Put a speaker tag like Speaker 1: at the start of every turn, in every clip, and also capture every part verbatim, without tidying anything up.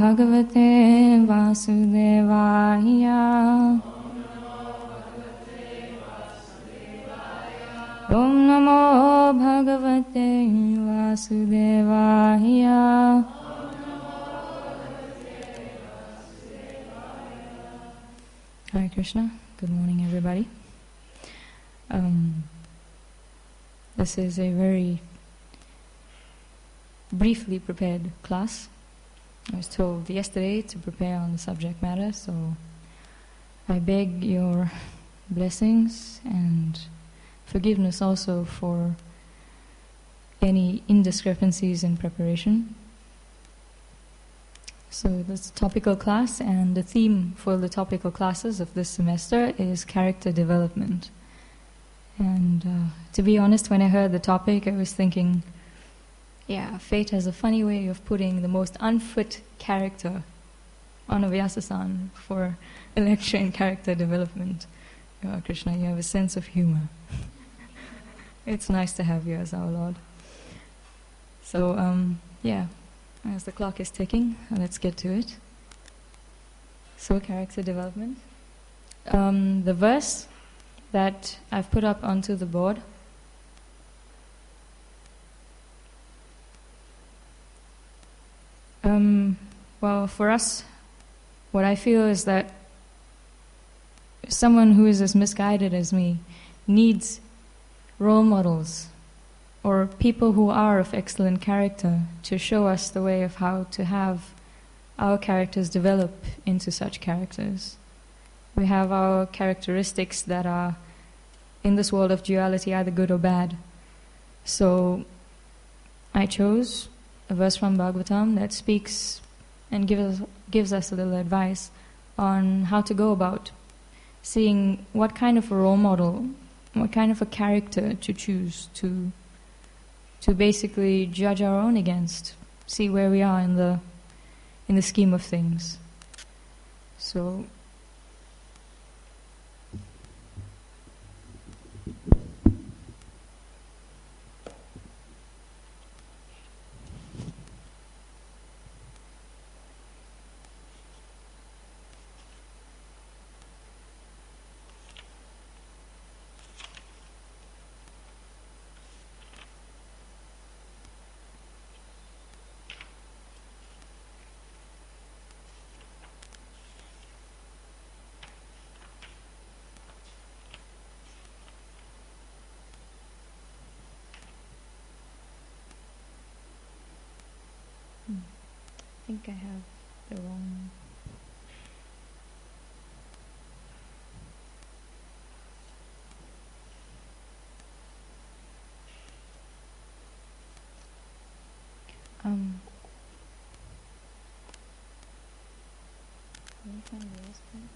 Speaker 1: Bhagavate Vasudevaya. Om Namo Bhagavate Vasudevaya. Hare Krishna. Good morning, everybody. Um, this is a very briefly prepared class. I was told yesterday to prepare on the subject matter, so I beg your blessings and forgiveness also for any indiscrepancies in preparation. So this topical class, and the theme for the topical classes of this semester is character development. And uh, to be honest, when I heard the topic, I was thinking, yeah, fate has a funny way of putting the most unfit character on a Vyasa-san for a lecture in character development. Oh, Krishna, you have a sense of humor. It's nice to have you as our Lord. So, um, yeah, as the clock is ticking, let's get to it. So, character development. Um, the verse that I've put up onto the board Um, well, for us, what I feel is that someone who is as misguided as me needs role models or people who are of excellent character to show us the way of how to have our characters develop into such characters. We have our characteristics that are in this world of duality either good or bad. So I chose a verse from Bhagavatam that speaks and gives us, gives us a little advice on how to go about seeing what kind of a role model, what kind of a character to choose to to basically judge our own against, see where we are in the in the scheme of things. So I think I have the wrong... Um, can you find the rest of it?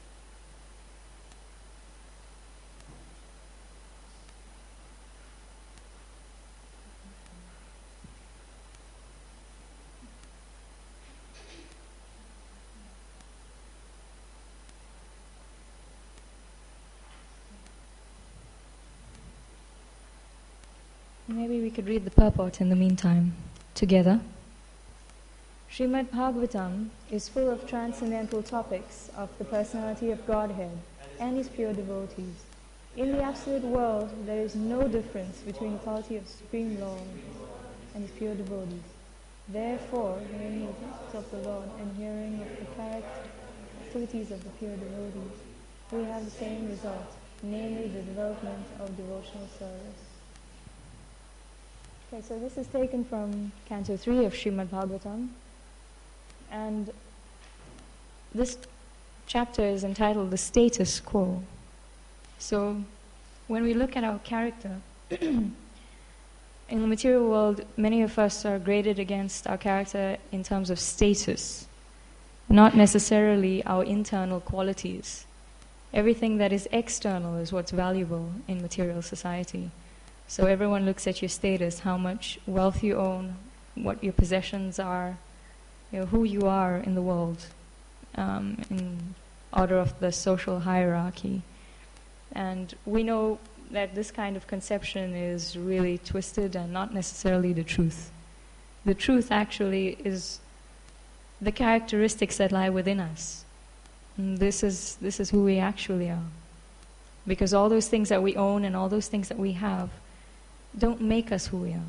Speaker 1: Maybe we could read the purport in the meantime, together. Srimad Bhagavatam is full of transcendental topics of the personality of Godhead and His pure devotees. In the absolute world, there is no difference between the quality of Supreme Lord and His pure devotees. Therefore, hearing the texts of the Lord and hearing of the character activities of the pure devotees, we have the same result, namely the development of devotional service. Okay, so this is taken from Canto three of Srimad Bhagavatam, and this chapter is entitled The Status Quo. So, when we look at our character, in the material world, many of us are graded against our character in terms of status, not necessarily our internal qualities. Everything that is external is what's valuable in material society. So everyone looks at your status, how much wealth you own, what your possessions are, you know, who you are in the world, um, in order of the social hierarchy. And we know that this kind of conception is really twisted and not necessarily the truth. The truth actually is the characteristics that lie within us. And this is this is who we actually are. Because all those things that we own and all those things that we have don't make us who we are.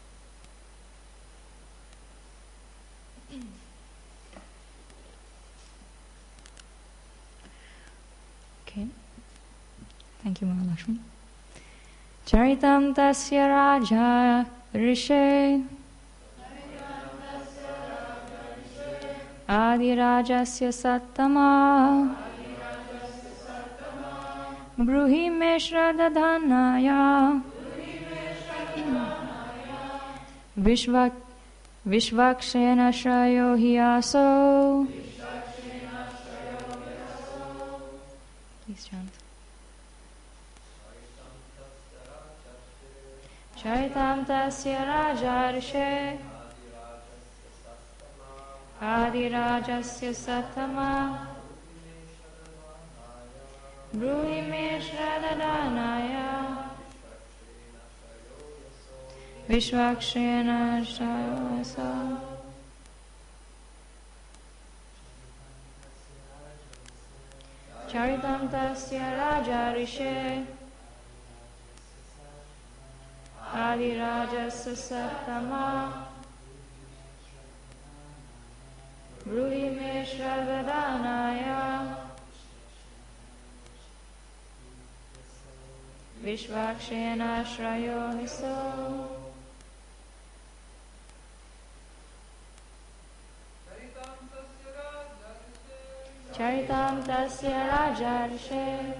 Speaker 1: Okay. Thank you, Mahalakshmi. Charitam tasya raja rishe adi rajasya sattama bruhi me shradadhanaya vishvak vishvakshena shrayo hiyaso. Please chant. Charitam tasya rajarshe adi rajasya sattama bruhi me shradadhanaya vishvakshena shayasa. Charitam tasya rajarshe adi rajasya sattama bruhi me shradadhanaya vishvakshena shrayo hiso. Charitam tasya rajarshe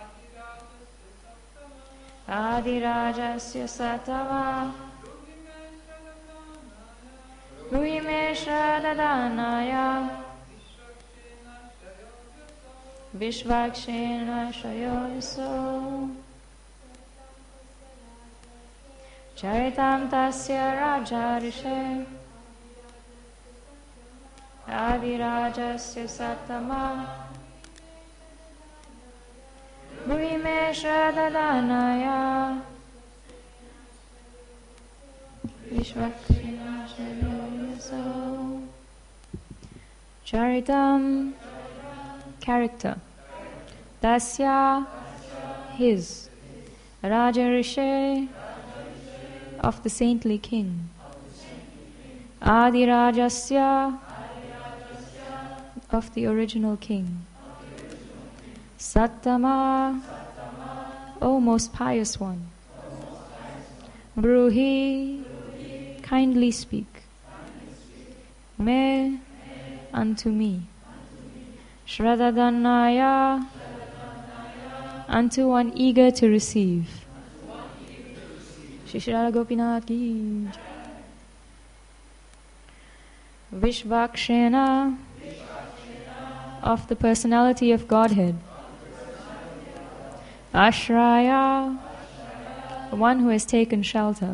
Speaker 1: adi rajasya sattama bruhi me shradadhanaya vishvakshena shrayo hiso. Charitam tasya rajarshe adi rajasya sattama bruhi me shradadhanaya vishvakshena shrayo. Charitam, character. Tasya, his. Rajarishe, of the saintly king. Adi Rajasya, of the original king. Sattama, O most pious one. Bruhi, kindly speak. Me, unto me. Shradadhanaya, unto one eager to receive. Shri Radha Gopinath ki jai. Vishvakshena, of the personality of Godhead. Ashraya, one who has taken shelter.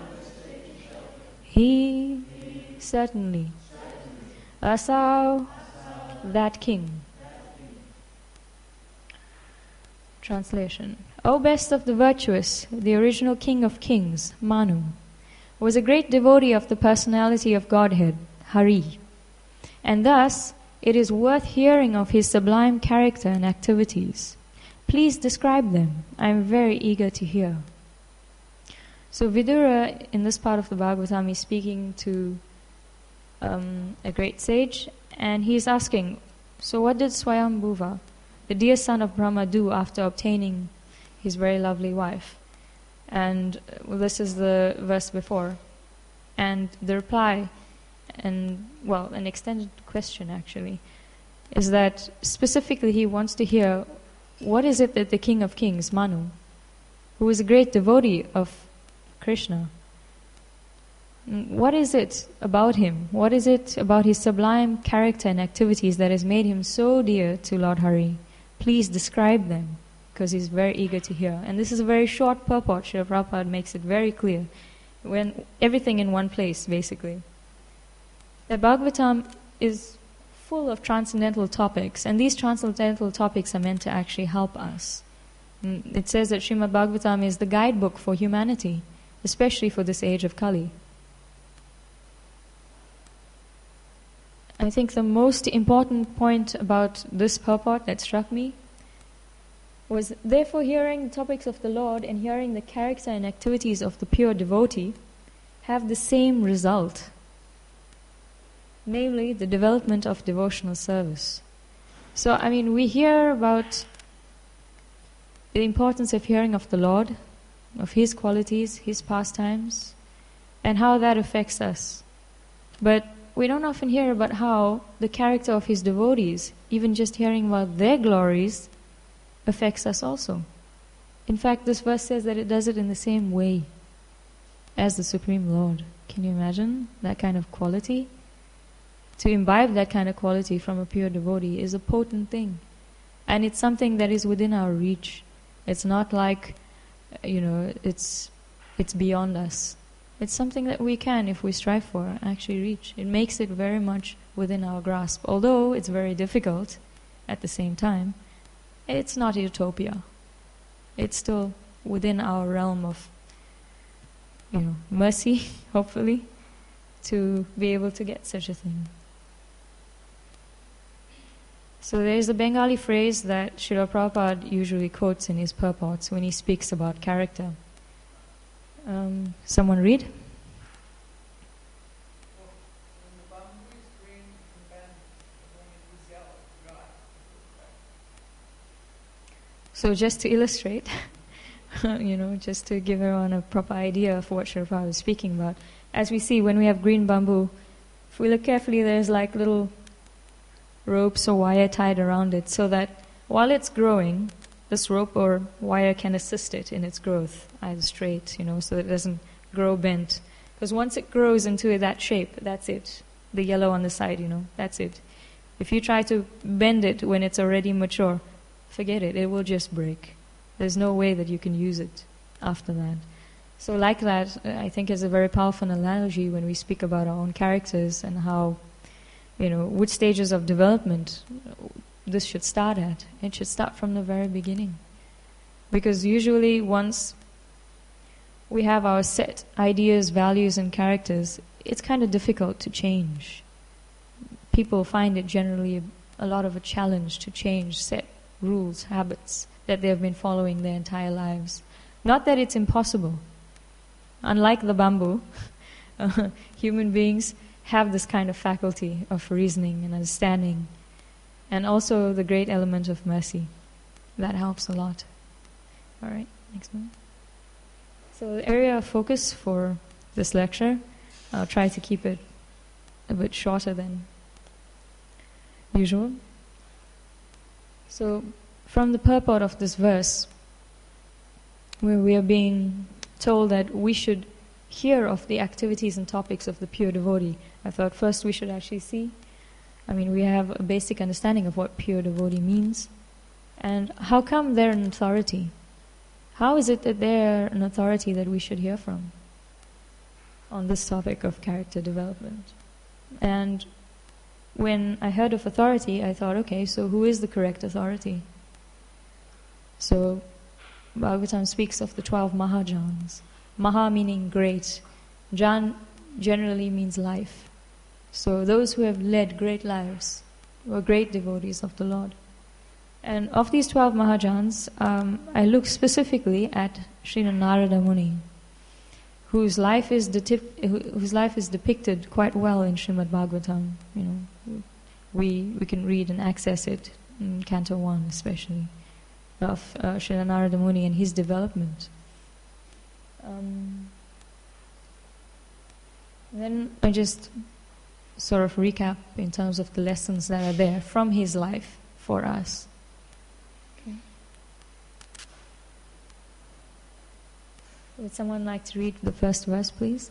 Speaker 1: He, certainly. Asau, that king. Translation. O best of the virtuous, the original king of kings, Manu, was a great devotee of the personality of Godhead, Hari. And thus, it is worth hearing of his sublime character and activities. Please describe them. I am very eager to hear. So Vidura, in this part of the Bhagavatam, is speaking to um, a great sage, and he is asking, so what did Swayambhuva, the dear son of Brahma, do after obtaining his very lovely wife? And well, this is the verse before. And the reply, and well, an extended question actually, is that specifically he wants to hear, what is it that the King of Kings, Manu, who is a great devotee of Krishna, what is it about him? What is it about his sublime character and activities that has made him so dear to Lord Hari? Please describe them, because he's very eager to hear. And this is a very short purport. Srila Prabhupada makes it very clear. When everything in one place, basically. The Bhagavatam is full of transcendental topics, and these transcendental topics are meant to actually help us. It says that Srimad Bhagavatam is the guidebook for humanity, especially for this age of Kali. I think the most important point about this purport that struck me was, therefore, hearing the topics of the Lord and hearing the character and activities of the pure devotee have the same result, namely the development of devotional service. So, I mean, we hear about the importance of hearing of the Lord, of His qualities, His pastimes, and how that affects us. But we don't often hear about how the character of His devotees, even just hearing about their glories, affects us also. In fact, this verse says that it does it in the same way as the Supreme Lord. Can you imagine that kind of quality? To imbibe that kind of quality from a pure devotee is a potent thing. And it's something that is within our reach. It's not like, you know, it's it's beyond us. It's something that we can, if we strive for, actually reach. It makes it very much within our grasp. Although it's very difficult at the same time, it's not utopia. It's still within our realm of, you know, mercy, hopefully, to be able to get such a thing. So there is a Bengali phrase that Srila Prabhupada usually quotes in his purports when he speaks about character. Um, someone read? So just to illustrate, you know, just to give everyone a proper idea of what Srila Prabhupada is speaking about, as we see when we have green bamboo, if we look carefully, there's like little ropes or wire tied around it so that while it's growing, this rope or wire can assist it in its growth, either straight, you know, so that it doesn't grow bent. Because once it grows into that shape, that's it. The yellow on the side, you know, that's it. If you try to bend it when it's already mature, forget it, it will just break. There's no way that you can use it after that. So like that, I think is a very powerful analogy when we speak about our own characters and how, you know, which stages of development this should start at. It should start from the very beginning. Because usually once we have our set ideas, values and characters, it's kind of difficult to change. People find it generally a lot of a challenge to change set rules, habits that they have been following their entire lives. Not that it's impossible. Unlike the bamboo, uh, human beings have this kind of faculty of reasoning and understanding, and also the great element of mercy. That helps a lot. All right, next one. So the area of focus for this lecture, I'll try to keep it a bit shorter than usual. So from the purport of this verse, where we are being told that we should hear of the activities and topics of the pure devotee, I thought first we should actually see. I mean, we have a basic understanding of what pure devotee means. And how come they're an authority? How is it that they're an authority that we should hear from on this topic of character development? And when I heard of authority, I thought, okay, so who is the correct authority? So Bhagavatam speaks of the twelve Mahajans. Maha meaning great. Jan generally means life. So those who have led great lives were great devotees of the Lord. And of these twelve Mahajans, um, I look specifically at Srila Narada Muni, whose life is detip- whose life is depicted quite well in Srimad Bhagavatam. You know, we we can read and access it in Canto One, especially of uh, Srila Narada Muni and his development. Um, then I just sort of recap in terms of the lessons that are there from his life for us. Okay. Would someone like to read the first verse, please?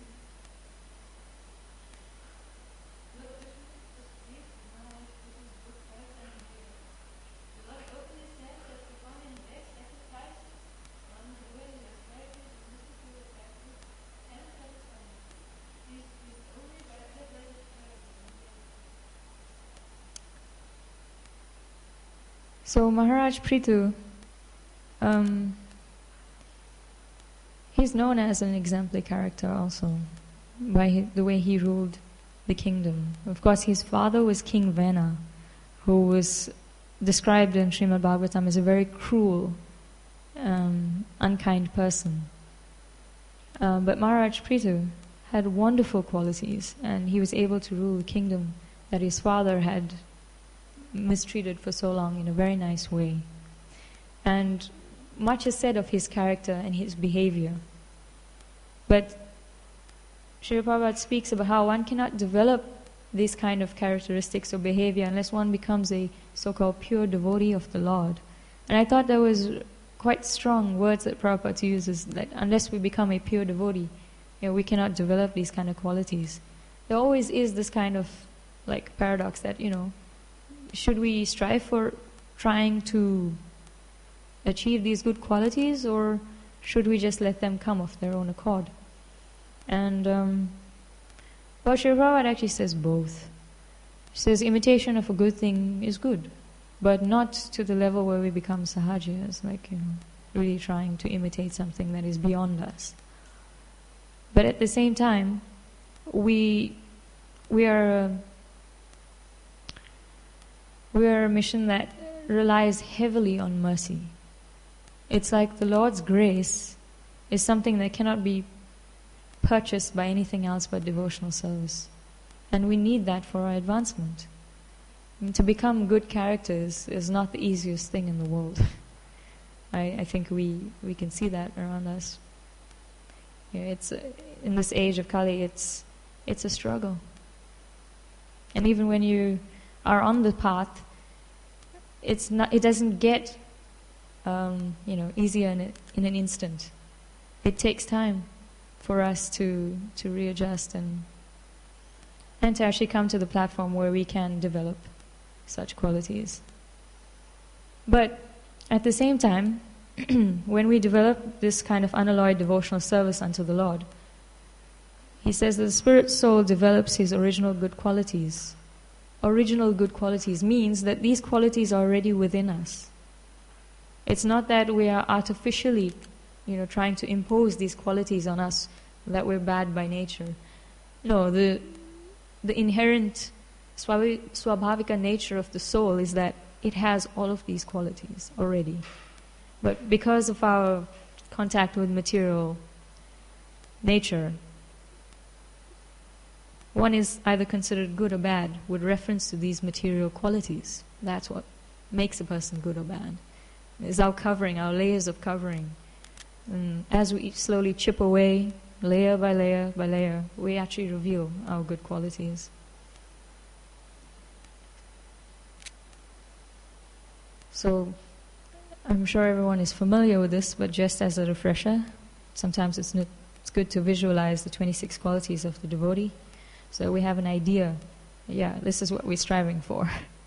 Speaker 1: So Maharaj Prithu, um, he's known as an exemplary character also by he, the way he ruled the kingdom. Of course, his father was King Vena, who was described in Srimad Bhagavatam as a very cruel, um, unkind person. Uh, but Maharaj Prithu had wonderful qualities, and he was able to rule the kingdom that his father had mistreated for so long in a very nice way. And much is said of his character and his behavior. But Srila Prabhupada speaks about how one cannot develop these kind of characteristics or behavior unless one becomes a so-called pure devotee of the Lord. And I thought that was quite strong words that Prabhupada uses, that unless we become a pure devotee, you know, we cannot develop these kind of qualities. There always is this kind of like paradox that, you know, should we strive for trying to achieve these good qualities, or should we just let them come of their own accord? And um, well, Srila Prabhupada actually says both. He says imitation of a good thing is good, but not to the level where we become sahajas, like, you know, really trying to imitate something that is beyond us. But at the same time, we we are a, we are a mission that relies heavily on mercy. It's like the Lord's grace is something that cannot be purchased by anything else but devotional service. And we need that for our advancement. I mean, to become good characters is not the easiest thing in the world. I, I think we, we can see that around us. You know, it's uh, in this age of Kali, it's it's a struggle. And even when you are on the path, it's not. It doesn't get um, you know easier in a, in an instant. It takes time for us to to readjust and and to actually come to the platform where we can develop such qualities. But at the same time, when we develop this kind of unalloyed devotional service unto the Lord, he says that the spirit soul develops his original good qualities. Original good qualities means that these qualities are already within us. It's not that we are artificially, you know, trying to impose these qualities on us, that we're bad by nature. No, the the inherent swavi- swabhavika nature of the soul is that it has all of these qualities already. But because of our contact with material nature, one is either considered good or bad with reference to these material qualities. That's what makes a person good or bad. It's our covering, our layers of covering. And as we slowly chip away, layer by layer by layer, we actually reveal our good qualities. So, I'm sure everyone is familiar with this, but just as a refresher, sometimes it's, n- it's good to visualize the twenty-six qualities of the devotee, so we have an idea, yeah, this is what we're striving for.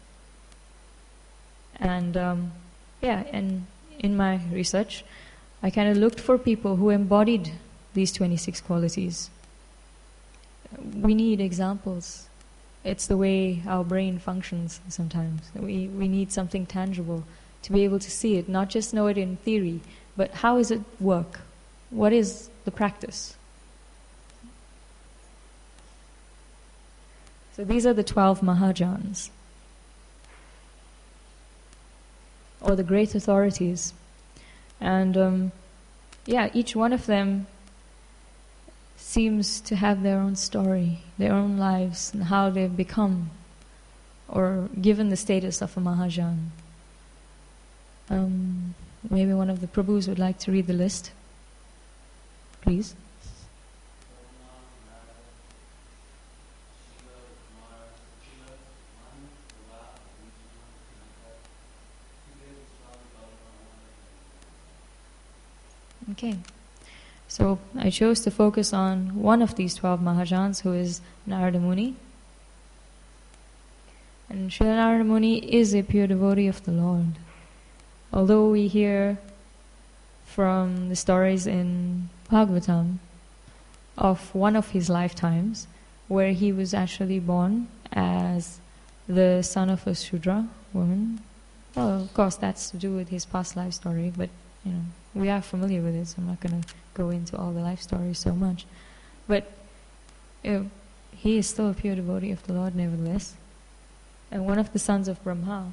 Speaker 1: And um, yeah, and in my research, I kind of looked for people who embodied these twenty-six qualities. We need examples. It's the way our brain functions sometimes. We, we need something tangible to be able to see it, not just know it in theory, but how does it work? What is the practice? So these are the twelve Mahajans, or the great authorities. And um, yeah, each one of them seems to have their own story, their own lives, and how they've become or given the status of a Mahajan. Um, maybe one of the Prabhus would like to read the list, please. Okay, so I chose to focus on one of these twelve Mahajans, who is Narada Muni. And Srila Narada Muni is a pure devotee of the Lord. Although we hear from the stories in Bhagavatam of one of his lifetimes where he was actually born as the son of a Shudra woman. Well, of course, that's to do with his past life story, but you know, we are familiar with it, so I'm not going to go into all the life stories so much. But you know, he is still a pure devotee of the Lord nevertheless, and one of the sons of Brahma.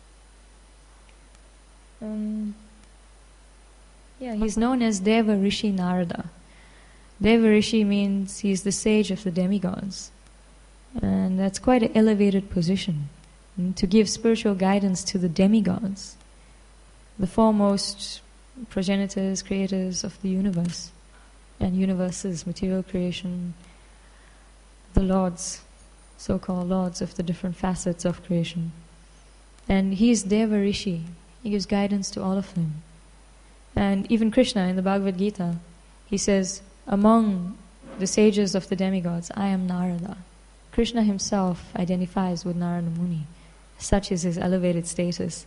Speaker 1: Um, yeah, he's known as Deva Rishi Narada. Deva Rishi means he's the sage of the demigods, and that's quite an elevated position, mm, to give spiritual guidance to the demigods, the foremost progenitors, creators of the universe and universes, material creation, the lords, so-called lords of the different facets of creation. And he's Deva Rishi. He gives guidance to all of them. And even Krishna in the Bhagavad Gita, he says, among the sages of the demigods, I am Narada. Krishna himself identifies with Narada Muni. Such is his elevated status.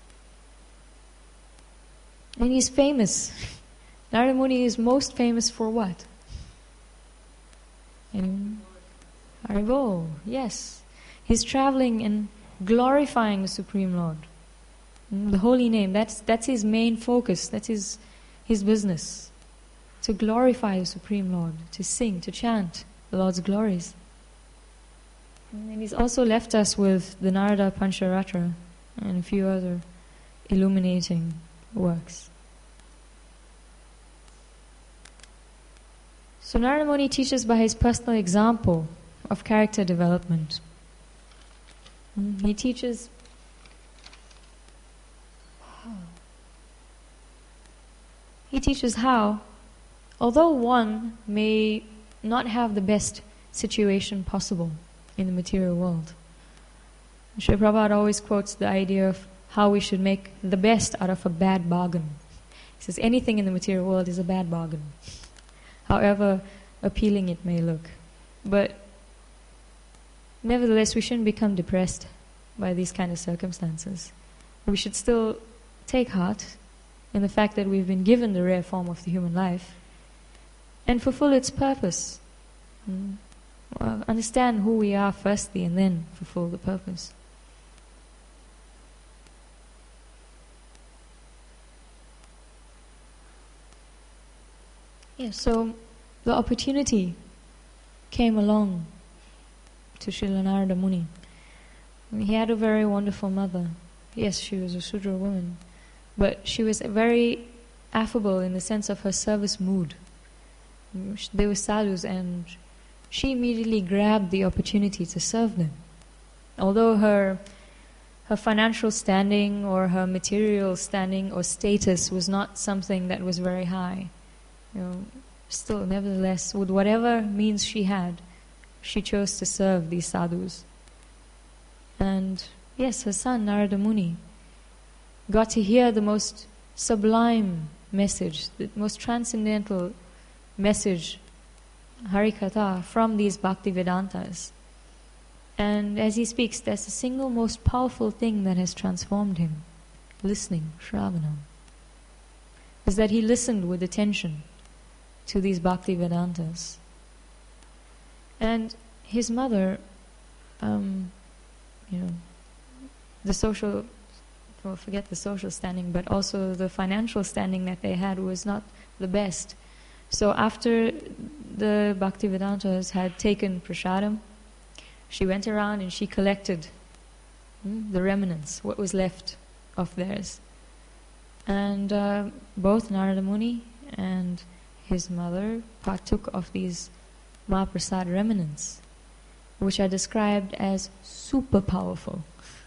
Speaker 1: And he's famous. Narada Muni is most famous for what? Anyone? Haribol, yes. He's traveling and glorifying the Supreme Lord. The holy name, that's that's his main focus, that's his his business. To glorify the Supreme Lord, to sing, to chant the Lord's glories. And he's also left us with the Narada Pancharatra and a few other illuminating works. So Narada Muni teaches by his personal example of character development. He teaches He teaches how, although one may not have the best situation possible in the material world, Srila Prabhupada always quotes the idea of how we should make the best out of a bad bargain. He says anything in the material world is a bad bargain, however appealing it may look. But nevertheless, we shouldn't become depressed by these kind of circumstances. We should still take heart in the fact that we've been given the rare form of the human life and fulfill its purpose. Mm. Well, understand who we are firstly and then fulfill the purpose. Yeah, so the opportunity came along to Srila Narada Muni. He had a very wonderful mother. Yes, she was a Sudra woman, but she was very affable in the sense of her service mood. They were sadhus, and she immediately grabbed the opportunity to serve them. Although her her financial standing or her material standing or status was not something that was very high, you know, still, nevertheless, with whatever means she had, she chose to serve these sadhus. And yes, her son Narada Muni got to hear the most sublime message, the most transcendental message, Harikatha, from these Bhaktivedantas. And as he speaks, that's the single most powerful thing that has transformed him, listening, Shravanam, is that he listened with attention to these Bhaktivedantas. And his mother, um, you know, the social, well, forget the social standing, but also the financial standing that they had was not the best. So after the Bhaktivedantas had taken prasadam, she went around and she collected hmm, the remnants, what was left of theirs. And uh, both Narada Muni and his mother partook of these Mahaprasad remnants, which are described as super powerful.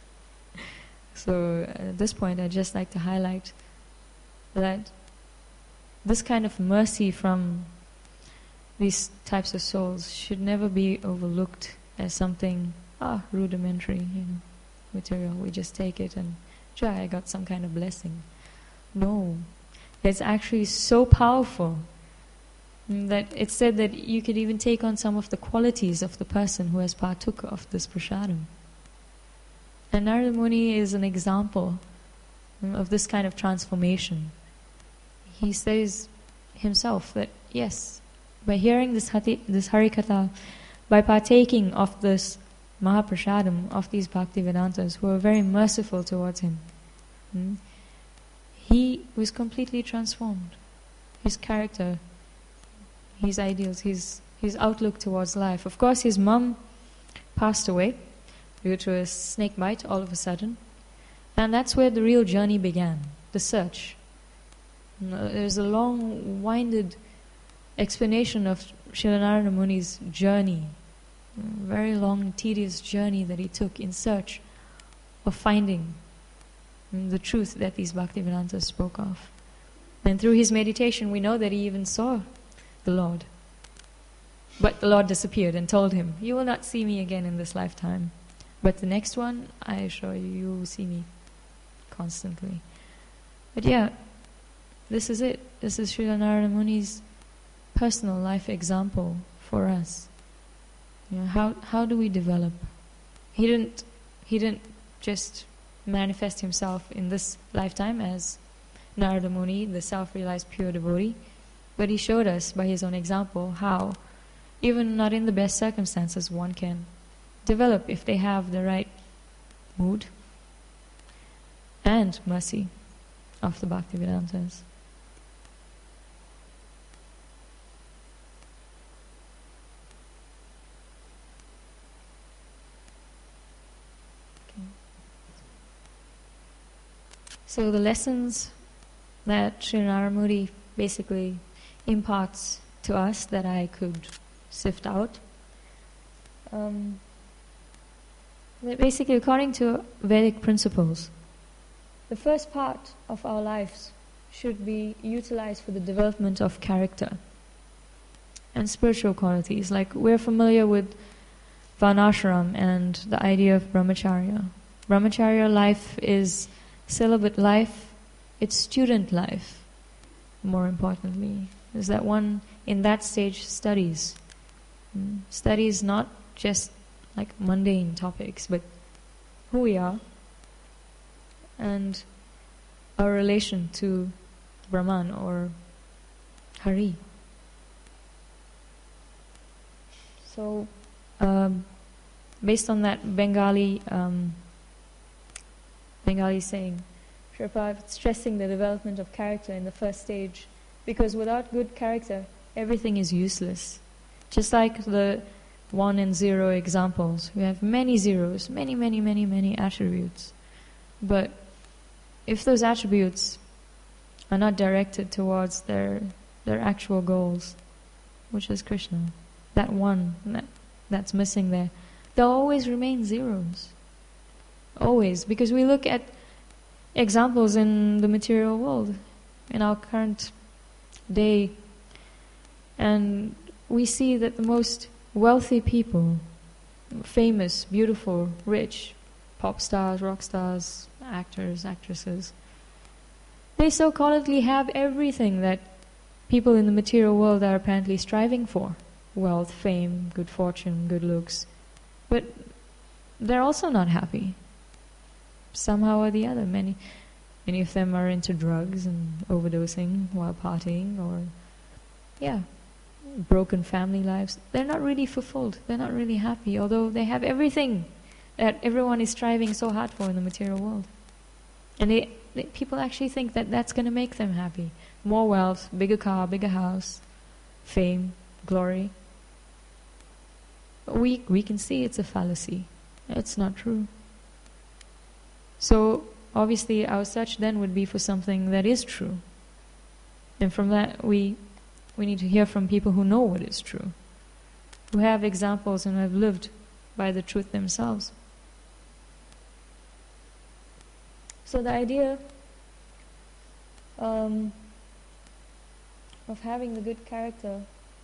Speaker 1: So at this point, I'd just like to highlight that this kind of mercy from these types of souls should never be overlooked as something, ah, rudimentary, you know, material. We just take it and, sure, I got some kind of blessing. No, it's actually so powerful that it's said that you could even take on some of the qualities of the person who has partook of this prasadam. And Narada Muni is an example of this kind of transformation. He says himself that, yes, by hearing this, hati, this Harikatha, by partaking of this Mahaprasadam, of these Bhaktivedantas who were very merciful towards him, hmm, he was completely transformed. His character, his ideals, his his outlook towards life. Of course, his mum passed away due to a snake bite all of a sudden. And that's where the real journey began, the search. There's a long, winded explanation of Srila Narada Muni's journey, a very long, tedious journey that he took in search of finding the truth that these Bhaktivedanta spoke of. And through his meditation, we know that he even saw the Lord. But the Lord disappeared and told him, "You will not see me again in this lifetime. But the next one, I assure you, you will see me constantly." But yeah, this is it. This is Srila Narada Muni's personal life example for us. You know, how how do we develop? He didn't he didn't just manifest himself in this lifetime as Narada Muni, the self-realized pure devotee, but he showed us by his own example how, even not in the best circumstances, one can develop if they have the right mood and mercy of the Bhaktivedantas. Okay. So the lessons that Sri Narada Muni basically imparts to us that I could sift out. Um, basically, according to Vedic principles, the first part of our lives should be utilized for the development of character and spiritual qualities. Like, we're familiar with Varnashram and the idea of Brahmacharya. Brahmacharya life is celibate life, it's student life, more importantly. Is that one in that stage studies. Mm. Studies not just like mundane topics, but who we are and our relation to Brahman or Hari. So, um, based on that Bengali um, Bengali saying, Srila stressing the development of character in the first stage, because without good character, everything is useless. Just like the one and zero examples, we have many zeros, many, many, many, many attributes. But if those attributes are not directed towards their their actual goals, which is Krishna, that one that, that's missing there, they'll always remain zeros. Always. Because we look at examples in the material world, in our current day, and we see that the most wealthy people, famous, beautiful, rich, pop stars, rock stars, actors, actresses, they so-calledly have everything that people in the material world are apparently striving for. Wealth, fame, good fortune, good looks. But they're also not happy. Somehow or the other. Many many of them are into drugs and overdosing while partying, or, yeah, broken family lives. They're not really fulfilled. They're not really happy, although they have everything that everyone is striving so hard for in the material world. And they, they, people actually think that that's going to make them happy. More wealth, bigger car, bigger house, fame, glory. But we, we can see it's a fallacy. It's not true. So, obviously, our search then would be for something that is true. And from that, we we need to hear from people who know what is true, who have examples and who have lived by the truth themselves. So the idea um, of having the good character,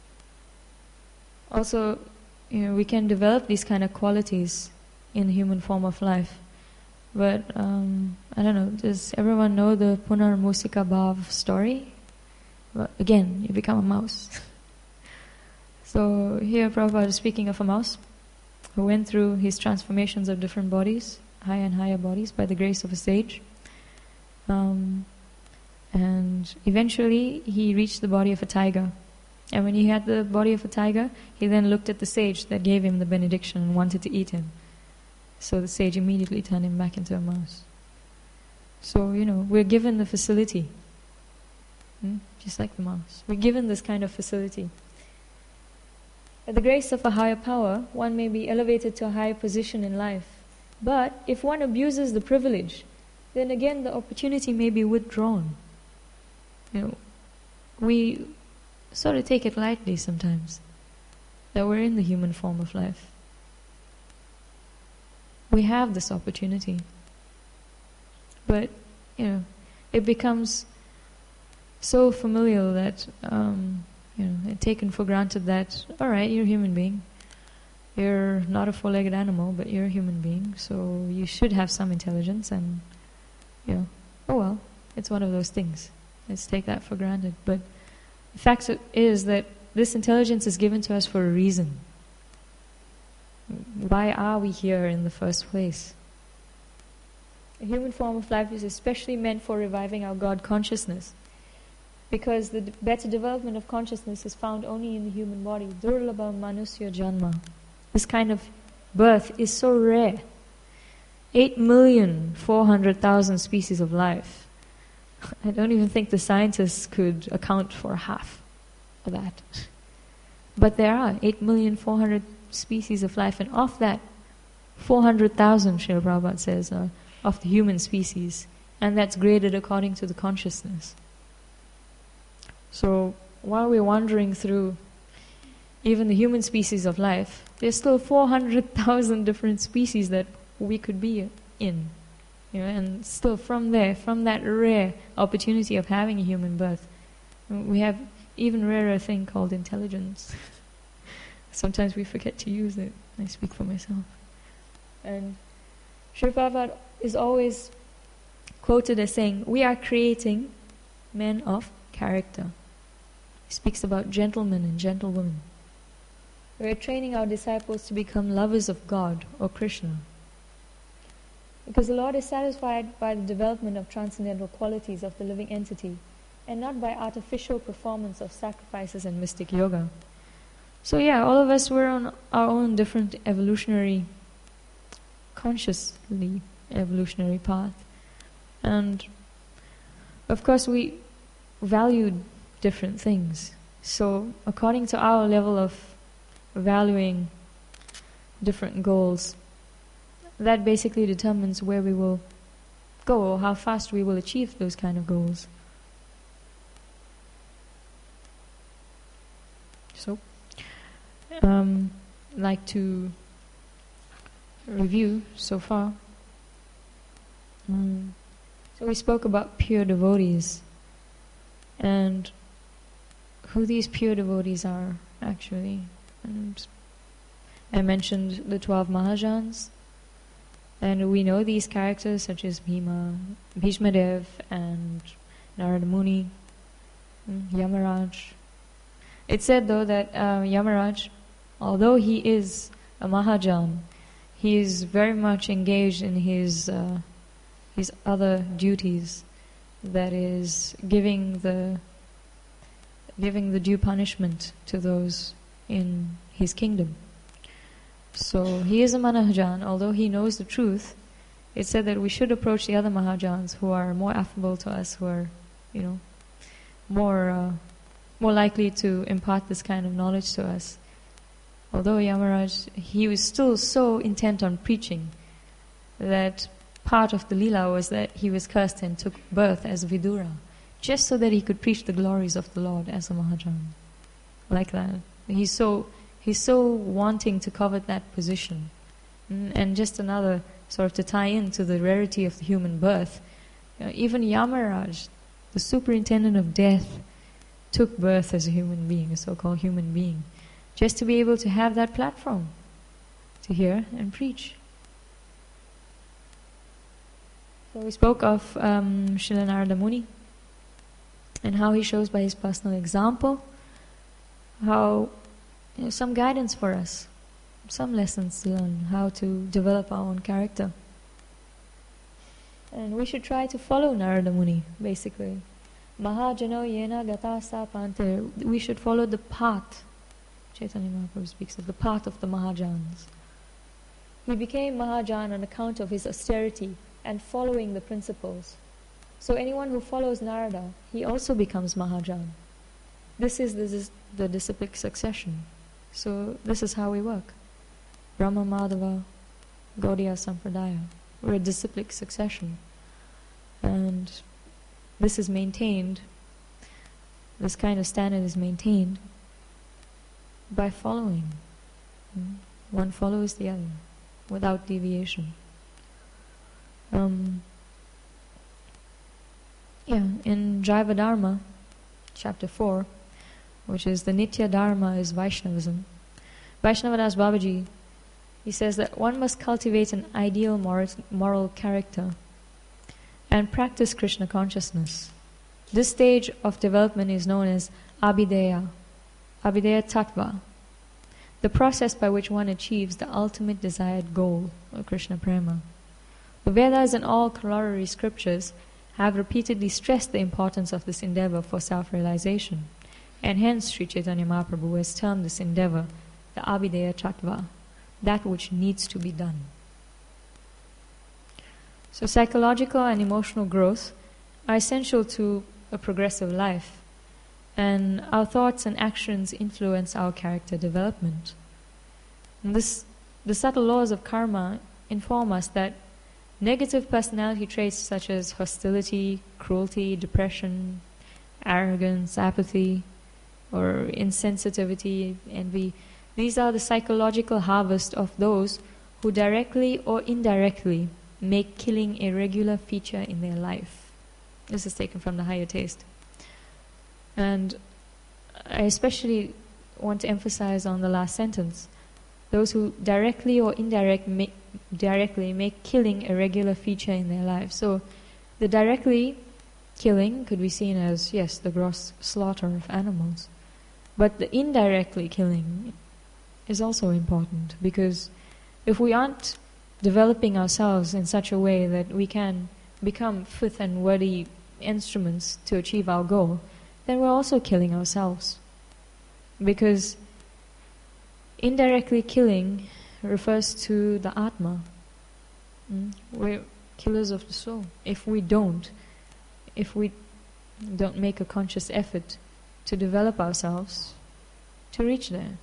Speaker 1: also, you know, we can develop these kind of qualities in the human form of life. But, um, I don't know, does everyone know the Punar Musika Bhav story? Well, again, you become a mouse. So here Prabhupada is speaking of a mouse who went through his transformations of different bodies, higher and higher bodies, by the grace of a sage. Um, and eventually he reached the body of a tiger. And when he had the body of a tiger, he then looked at the sage that gave him the benediction and wanted to eat him. So the sage immediately turned him back into a mouse. So, you know, we're given the facility. Hmm? Just like the mouse. We're given this kind of facility. By the grace of a higher power, one may be elevated to a higher position in life. But if one abuses the privilege, then again the opportunity may be withdrawn. You know, we sort of take it lightly sometimes that we're in the human form of life. We have this opportunity, but you know, it becomes so familial that um, you know, it's taken for granted that all right, you're a human being. You're not a four-legged animal, but you're a human being, so you should have some intelligence. And you know, oh well, it's one of those things. Let's take that for granted. But the fact is that this intelligence is given to us for a reason. Why are we here in the first place? The human form of life is especially meant for reviving our God consciousness, because the d- better development of consciousness is found only in the human body. Durlabha manusya janma. This kind of birth is so rare. Eight million four hundred thousand species of life. I don't even think the scientists could account for half of that. But there are eight million four hundred species of life, and of that, four hundred thousand, Srila Prabhupada says, are of the human species, and that's graded according to the consciousness. So while we're wandering through even the human species of life, there's still four hundred thousand different species that we could be in. You know, and still from there, from that rare opportunity of having a human birth, we have even rarer thing called intelligence. Sometimes we forget to use it. I speak for myself. And Srila Prabhupada is always quoted as saying, we are creating men of character. He speaks about gentlemen and gentlewomen. We are training our disciples to become lovers of God or Krishna. Because the Lord is satisfied by the development of transcendental qualities of the living entity, and not by artificial performance of sacrifices and mystic yoga. So yeah, all of us were on our own different evolutionary, consciously evolutionary path. And of course we valued different things. So according to our level of valuing different goals, that basically determines where we will go or how fast we will achieve those kind of goals. So, um, I'd like to review so far. Mm. So we spoke about pure devotees and who these pure devotees are actually. And I mentioned the twelve Mahajans. And we know these characters such as Bhima, Bhishmadev and Narada Muni, Yamaraj. It's said though that uh, Yamaraj, although he is a Mahajan, he is very much engaged in his uh, his other duties, that is giving the giving the due punishment to those in his kingdom. So he is a Mahajan, although he knows the truth. It's said that we should approach the other Mahajans who are more affable to us, who are, you know, more uh, more likely to impart this kind of knowledge to us. Although Yamaraj, he was still so intent on preaching that part of the Leela was that he was cursed and took birth as Vidura, just so that he could preach the glories of the Lord as a Mahajan. Like that. He's so he's so wanting to covet that position. And just another sort of to tie into the rarity of the human birth, you know, even Yamaraj, the superintendent of death, took birth as a human being, a so-called human being, just to be able to have that platform to hear and preach. So we spoke of um, Srila Narada Muni and how he shows by his personal example how, you know, some guidance for us, some lessons to learn, how to develop our own character. And we should try to follow Narada Muni, basically. Mahajano yena gata sa pante. We should follow the path. Chaitanya Mahaprabhu speaks of the path of the Mahajans. He became Mahajan on account of his austerity and following the principles. So anyone who follows Narada, he also becomes Mahajan. This is the, the disciplic succession. So this is how we work. Brahma Madhava Gaudiya Sampradaya. We're a disciplic succession. And this is maintained, this kind of standard is maintained by following. One follows the other without deviation. Um, yeah, in Jaiva Dharma, chapter four, which is the Nitya Dharma is Vaishnavism, Vaishnavadas Babaji, he says that one must cultivate an ideal moral, moral character and practice Krishna consciousness. This stage of development is known as Abhideya, Abhideya Tattva, the process by which one achieves the ultimate desired goal of Krishna Prema. The Vedas and all corollary scriptures have repeatedly stressed the importance of this endeavor for self-realization, and hence Sri Chaitanya Mahaprabhu has termed this endeavor the Abhideya Tattva, that which needs to be done. So psychological and emotional growth are essential to a progressive life, and our thoughts and actions influence our character development. And this, the subtle laws of karma inform us that negative personality traits such as hostility, cruelty, depression, arrogance, apathy, or insensitivity, envy, these are the psychological harvest of those who directly or indirectly make killing a regular feature in their life. This is taken from the Higher Taste. And I especially want to emphasize on the last sentence. Those who directly or indirect make, directly make killing a regular feature in their life. So the directly killing could be seen as, yes, the gross slaughter of animals. But the indirectly killing is also important, because if we aren't developing ourselves in such a way that we can become fit and worthy instruments to achieve our goal, then we're also killing ourselves. Because indirectly killing refers to the Atma. Mm? We're killers of the soul. If we don't, if we don't make a conscious effort to develop ourselves to reach there.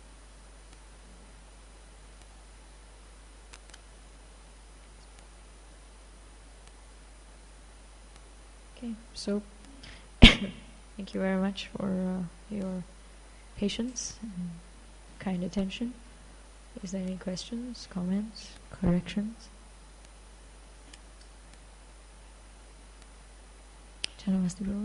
Speaker 1: Okay, so thank you very much for uh, your patience and kind attention. Is there any questions, comments, corrections? Chanavasti Prabhu?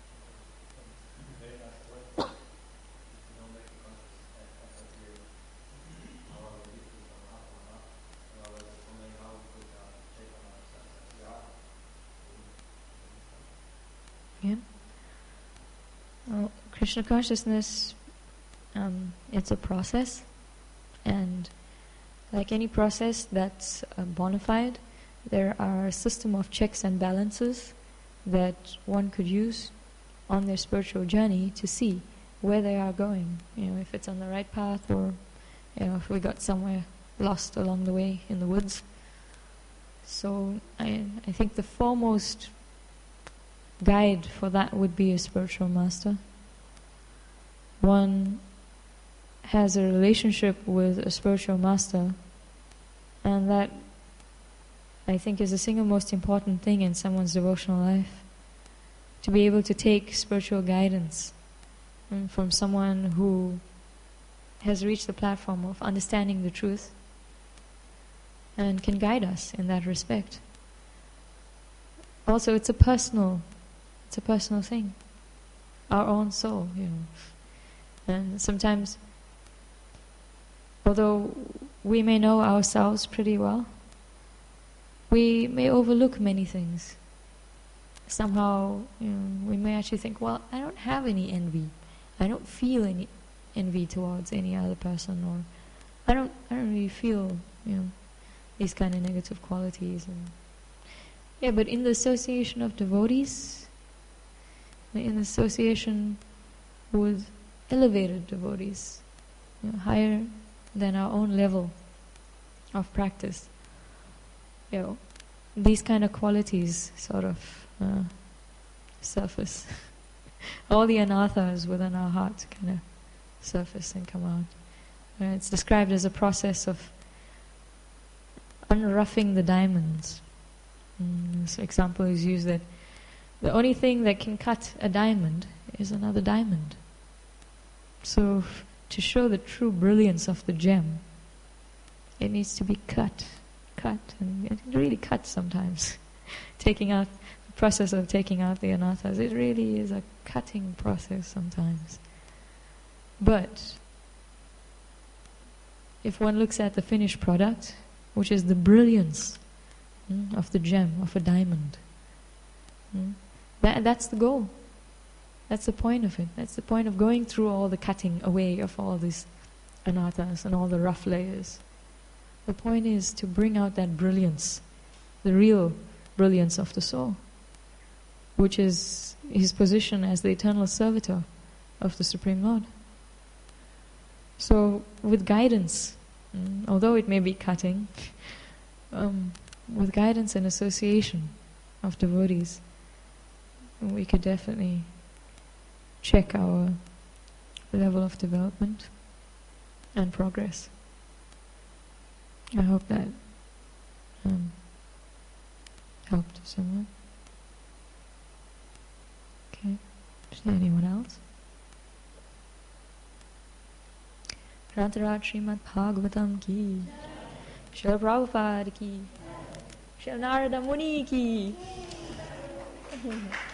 Speaker 1: Yeah. Well, Krishna consciousness, um, it's a process, and like any process that's uh, bona fide, there are a system of checks and balances that one could use on their spiritual journey to see where they are going. You know, if it's on the right path, or you know, if we got somewhere lost along the way in the woods. So I, I think the foremost guide for that would be a spiritual master. One has a relationship with a spiritual master, and that, I think, is the single most important thing in someone's devotional life. To be able to take spiritual guidance from someone who has reached the platform of understanding the truth and can guide us in that respect. Also, it's a personal It's a personal thing. Our own soul, you know. And sometimes, although we may know ourselves pretty well, we may overlook many things. Somehow, you know, we may actually think, well, I don't have any envy. I don't feel any envy towards any other person, or I don't I don't really feel, you know, these kind of negative qualities. And yeah, but in the association of devotees, in association with elevated devotees, you know, higher than our own level of practice, you know, these kind of qualities sort of uh, surface. All the anathas within our hearts kind of surface and come out. Uh, it's described as a process of unroughing the diamonds. Mm, this example is used that the only thing that can cut a diamond is another diamond. So, f- to show the true brilliance of the gem, it needs to be cut, cut, and it really cuts sometimes. Taking out, the process of taking out the anarthas, it really is a cutting process sometimes. But, if one looks at the finished product, which is the brilliance mm, of the gem, of a diamond, mm, that, that's the goal. That's the point of it. That's the point of going through all the cutting away of all these anarthas and all the rough layers. The point is to bring out that brilliance, the real brilliance of the soul, which is his position as the eternal servitor of the Supreme Lord. So, with guidance, mm, although it may be cutting, um, with guidance and association of devotees, we could definitely check our level of development and progress. I hope that um, helped someone. Okay, is there anyone else? Grantaraj Srimad Bhagavatam ki, Srila Prabhupada ki, Srila Narada Muni ki.